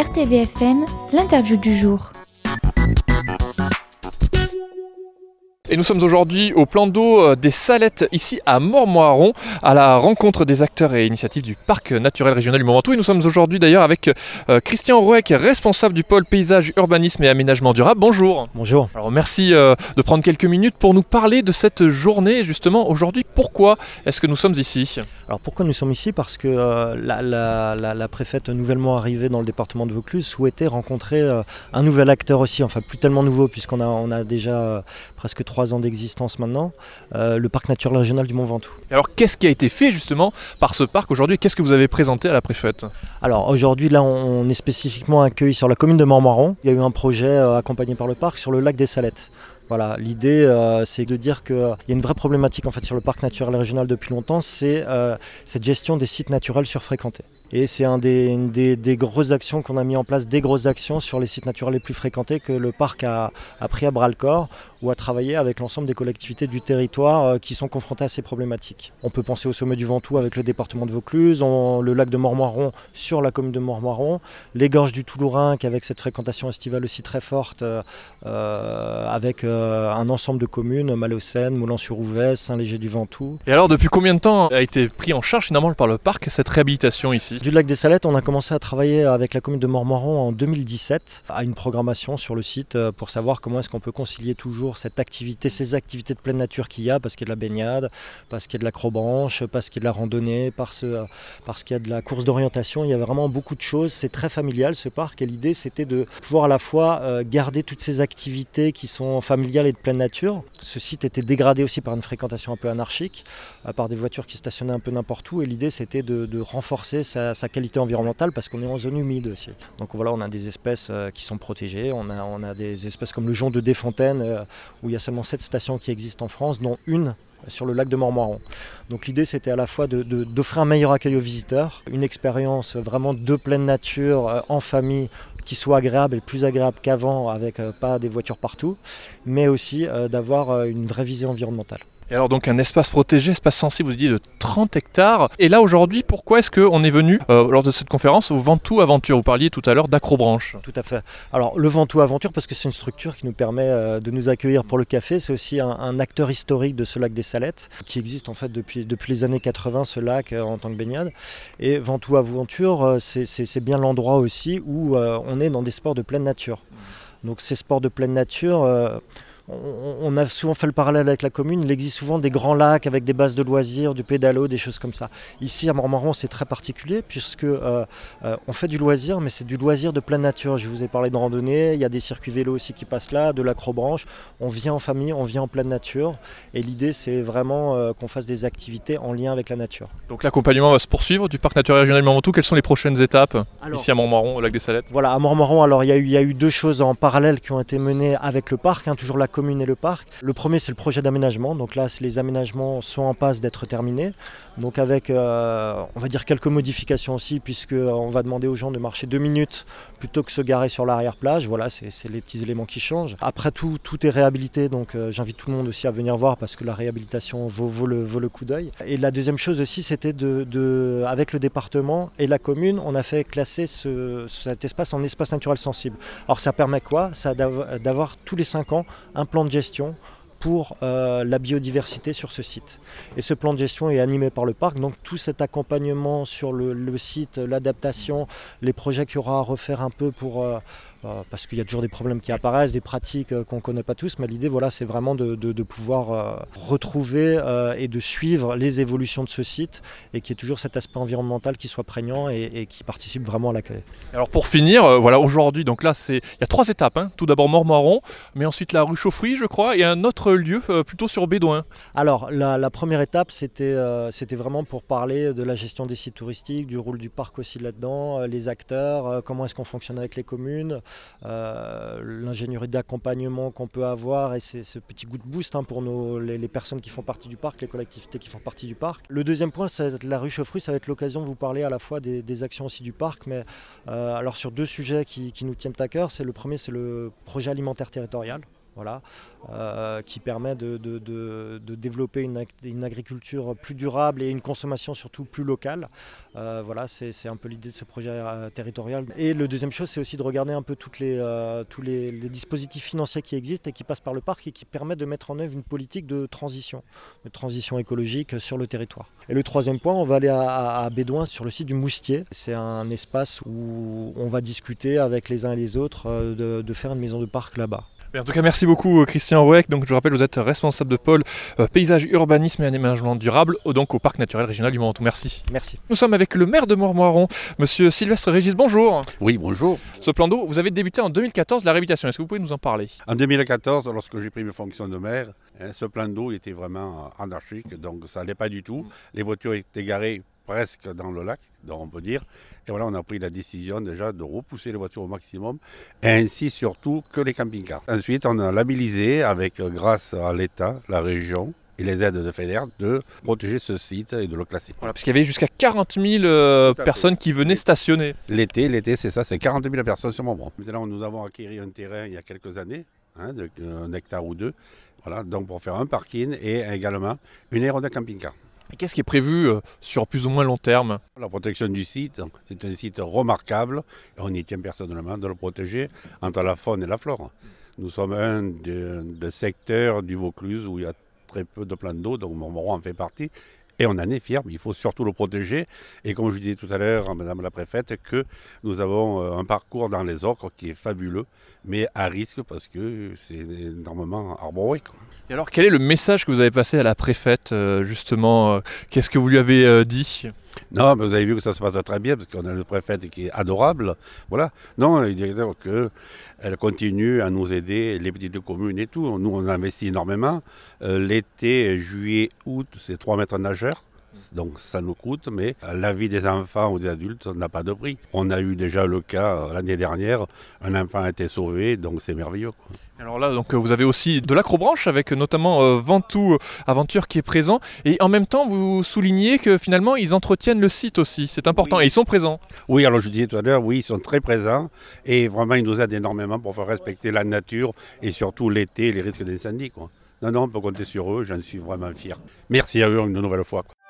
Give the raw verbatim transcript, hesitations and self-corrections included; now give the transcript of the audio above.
R T V F M, l'interview du jour. Et nous sommes aujourd'hui au plan d'eau des Salettes, ici à Mormoiron, à la rencontre des acteurs et initiatives du Parc naturel régional du Mont Ventoux. Et nous sommes aujourd'hui d'ailleurs avec euh, Christian Rouec, responsable du pôle paysage, urbanisme et aménagement durable. Bonjour. Bonjour. Alors merci euh, de prendre quelques minutes pour nous parler de cette journée. Justement, aujourd'hui, pourquoi est-ce que nous sommes ici ? Alors pourquoi nous sommes ici ? Parce que euh, la, la, la, la préfète nouvellement arrivée dans le département de Vaucluse souhaitait rencontrer euh, un nouvel acteur aussi, enfin plus tellement nouveau puisqu'on a, on a déjà euh, presque trois ans d'existence maintenant, euh, le parc naturel régional du Mont Ventoux. Alors qu'est-ce qui a été fait justement par ce parc aujourd'hui ? Qu'est-ce que vous avez présenté à la préfète ? Alors aujourd'hui là on est spécifiquement accueilli sur la commune de Mormoiron. Il y a eu un projet euh, accompagné par le parc sur le lac des Salettes. Voilà, l'idée euh, c'est de dire qu'il euh, y a une vraie problématique en fait sur le parc naturel régional depuis longtemps, c'est euh, cette gestion des sites naturels surfréquentés. Et c'est un des, une des, des grosses actions qu'on a mis en place, des grosses actions sur les sites naturels les plus fréquentés que le parc a, a pris à bras-le-corps ou a travaillé avec l'ensemble des collectivités du territoire euh, qui sont confrontées à ces problématiques. On peut penser au sommet du Ventoux avec le département de Vaucluse, on, le lac de Mormoiron sur la commune de Mormoiron, les gorges du Toulourenc avec cette fréquentation estivale aussi très forte euh, euh, avec euh, un ensemble de communes, Malaucène, Moulins-sur-Ouvèze, Saint-Léger-du-Ventoux. Et alors depuis combien de temps a été pris en charge finalement par le parc cette réhabilitation ici ? Du lac des Salettes, on a commencé à travailler avec la commune de Mormoiron en deux mille dix-sept à une programmation sur le site pour savoir comment est-ce qu'on peut concilier toujours cette activité, ces activités de pleine nature qu'il y a, parce qu'il y a de la baignade, parce qu'il y a de l'acrobranche, parce qu'il y a de la randonnée, parce, parce qu'il y a de la course d'orientation. Il y avait vraiment beaucoup de choses. C'est très familial ce parc et l'idée c'était de pouvoir à la fois garder toutes ces activités qui sont familiales et de pleine nature. Ce site était dégradé aussi par une fréquentation un peu anarchique, par des voitures qui stationnaient un peu n'importe où et l'idée c'était de, de renforcer sa sa qualité environnementale parce qu'on est en zone humide aussi. Donc voilà, on a des espèces euh, qui sont protégées, on a, on a des espèces comme le jonc de Desfontaines euh, où il y a seulement sept stations qui existent en France, dont une sur le lac de Mormoiron. Donc l'idée c'était à la fois de, de, d'offrir un meilleur accueil aux visiteurs, une expérience vraiment de pleine nature euh, en famille qui soit agréable et plus agréable qu'avant avec euh, pas des voitures partout, mais aussi euh, d'avoir euh, une vraie visée environnementale. Et alors donc un espace protégé, espace sensible, vous dites de trente hectares. Et là aujourd'hui, pourquoi est-ce qu'on est venu euh, lors de cette conférence au Ventoux Aventure ? Vous parliez tout à l'heure d'acrobranche. Tout à fait. Alors le Ventoux Aventure, parce que c'est une structure qui nous permet euh, de nous accueillir pour le café, c'est aussi un, un acteur historique de ce lac des Salettes, qui existe en fait depuis, depuis les années quatre-vingts, ce lac euh, en tant que baignade. Et Ventoux Aventure, euh, c'est, c'est, c'est bien l'endroit aussi où euh, on est dans des sports de pleine nature. Donc ces sports de pleine nature... Euh, On a souvent fait le parallèle avec la commune, il existe souvent des grands lacs avec des bases de loisirs, du pédalo, des choses comme ça. Ici à Mormoiron c'est très particulier puisque euh, euh, on fait du loisir mais c'est du loisir de pleine nature. Je vous ai parlé de randonnée, il y a des circuits vélos aussi qui passent là, de l'acrobranche. On vient en famille, on vient en pleine nature et l'idée c'est vraiment euh, qu'on fasse des activités en lien avec la nature. Donc l'accompagnement va se poursuivre du parc naturel régional du Mont Ventoux. Quelles sont les prochaines étapes alors, ici à Mormoiron, au lac des Salettes ? Voilà, à Mormoiron, alors il y a eu, il y a eu deux choses en parallèle qui ont été menées avec le parc, hein, toujours la commune et le parc. Le premier c'est le projet d'aménagement, donc là les aménagements sont en passe d'être terminés, donc avec euh, on va dire quelques modifications aussi puisqu'on va demander aux gens de marcher deux minutes plutôt que se garer sur l'arrière-plage, voilà c'est, c'est les petits éléments qui changent. Après tout, tout est réhabilité, donc euh, j'invite tout le monde aussi à venir voir parce que la réhabilitation vaut, vaut, le, vaut le coup d'œil. Et la deuxième chose aussi c'était de, de, avec le département et la commune, on a fait classer ce, cet espace en espace naturel sensible. Alors ça permet quoi ? Ça d'avoir, d'avoir tous les cinq ans un plan de gestion pour euh, la biodiversité sur ce site. Et ce plan de gestion est animé par le parc, donc tout cet accompagnement sur le, le site, l'adaptation, les projets qu'il y aura à refaire un peu pour... Euh, Euh, parce qu'il y a toujours des problèmes qui apparaissent, des pratiques euh, qu'on ne connaît pas tous, mais l'idée voilà, c'est vraiment de, de, de pouvoir euh, retrouver euh, et de suivre les évolutions de ce site et qu'il y ait toujours cet aspect environnemental qui soit prégnant et, et qui participe vraiment à l'accueil. Alors pour finir, euh, voilà aujourd'hui, donc là c'est il y a trois étapes, hein. Tout d'abord Mormoiron, mais ensuite la rue Chauffry je crois, et un autre lieu euh, plutôt sur Bédoin. Alors la, la première étape c'était, euh, c'était vraiment pour parler de la gestion des sites touristiques, du rôle du parc aussi là-dedans, euh, les acteurs, euh, comment est-ce qu'on fonctionne avec les communes. Euh, l'ingénierie d'accompagnement qu'on peut avoir et c'est ce petit coup de boost hein, pour nos, les, les personnes qui font partie du parc, les collectivités qui font partie du parc. Le deuxième point, c'est la rue Chauffry, ça va être l'occasion de vous parler à la fois des, des actions aussi du parc, mais euh, alors sur deux sujets qui, qui nous tiennent à cœur. C'est le premier, c'est le projet alimentaire territorial. Voilà, euh, qui permet de, de, de, de développer une, une agriculture plus durable et une consommation surtout plus locale. Euh, voilà, c'est, c'est un peu l'idée de ce projet euh, territorial. Et le deuxième chose, c'est aussi de regarder un peu toutes les, euh, tous les, les dispositifs financiers qui existent et qui passent par le parc et qui permettent de mettre en œuvre une politique de transition, de transition écologique sur le territoire. Et le troisième point, on va aller à, à Bédouin sur le site du Moustier. C'est un espace où on va discuter avec les uns et les autres euh, de, de faire une maison de parc là-bas. En tout cas, merci beaucoup Christian Rouec. Donc, je vous rappelle, vous êtes responsable de pôle euh, paysage, urbanisme et aménagement durable au, donc, au Parc naturel régional du Mont-Ventoux. Merci. Merci. Nous sommes avec le maire de Mormoiron, monsieur Sylvestre Régis. Bonjour. Oui, bonjour. Ce plan d'eau, vous avez débuté en deux mille quatorze la réhabilitation. Est-ce que vous pouvez nous en parler? En deux mille quatorze, lorsque j'ai pris mes fonctions de maire, hein, ce plan d'eau était vraiment anarchique, donc ça n'allait pas du tout. Les voitures étaient garées presque dans le lac, donc on peut dire. Et voilà, on a pris la décision déjà de repousser les voitures au maximum, et ainsi surtout que les camping-cars. Ensuite, on a labellisé, avec grâce à l'État, la région et les aides de FEDER, de protéger ce site et de le classer. Voilà, parce qu'il y avait jusqu'à quarante mille euh, personnes qui venaient stationner. L'été, l'été, c'est ça, c'est quarante mille personnes sur Montbron. Maintenant, nous avons acquis un terrain il y a quelques années, hein, de, un hectare ou deux, voilà, donc pour faire un parking et également une aire de camping-car. Et qu'est-ce qui est prévu euh, sur plus ou moins long terme? La protection du site, c'est un site remarquable et on y tient personnellement de le protéger entre la faune et la flore. Nous sommes un des, des secteurs du Vaucluse où il y a très peu de plans d'eau, donc Montmoron en fait partie. Et on en est fiers, mais il faut surtout le protéger. Et comme je disais tout à l'heure à Madame la Préfète, que nous avons un parcours dans les ocres qui est fabuleux, mais à risque parce que c'est énormément arboré. Et alors, quel est le message que vous avez passé à la Préfète, euh, justement? euh, Qu'est-ce que vous lui avez euh, dit? Non, mais vous avez vu que ça se passe très bien parce qu'on a une préfète qui est adorable. Voilà. Non, il dit qu'elle continue à nous aider, les petites communes et tout. Nous, on investit énormément. Euh, l'été, juillet, août, c'est trois mètres nageurs. Donc ça nous coûte, mais la vie des enfants ou des adultes n'a pas de prix. On a eu déjà le cas l'année dernière, un enfant a été sauvé, donc c'est merveilleux, quoi. Alors là, donc, vous avez aussi de l'acrobranche avec notamment euh, Ventoux Aventure qui est présent. Et en même temps, vous soulignez que finalement, ils entretiennent le site aussi. C'est important. Oui. Et ils sont présents. Oui, alors je disais tout à l'heure, oui, ils sont très présents. Et vraiment, ils nous aident énormément pour faire respecter la nature et surtout l'été, les risques d'incendie, quoi. Non, non, on peut compter sur eux, j'en suis vraiment fier. Merci à eux une nouvelle fois, quoi.